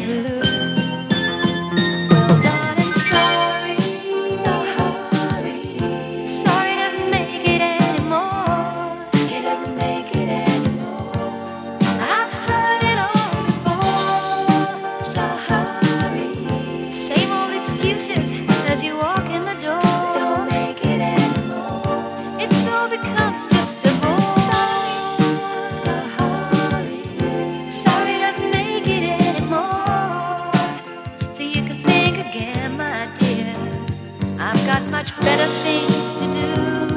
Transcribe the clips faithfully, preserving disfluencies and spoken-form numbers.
Much better things to do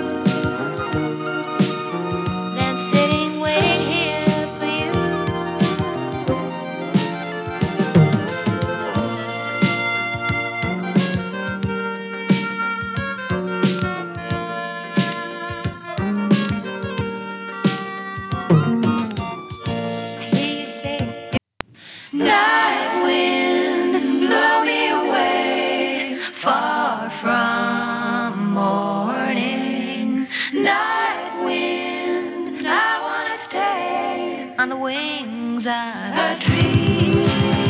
than sitting waiting here for you. I hear you say, night wind, blow me away, far from morning. Night wind, I wanna stay on the wings of a dream.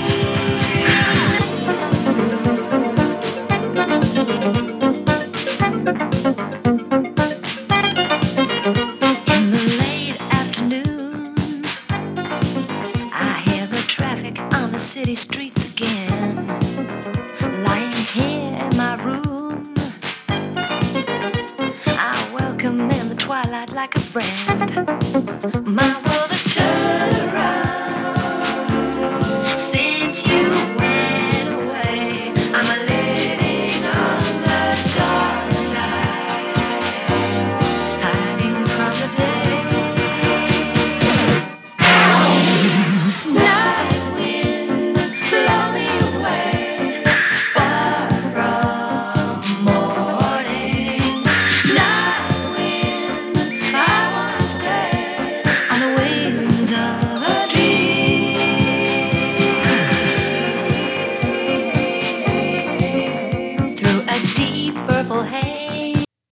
In the late afternoon, I hear the traffic on the city streets again. Lying here in my room, I welcome in the twilight like a friend. My world has turned around.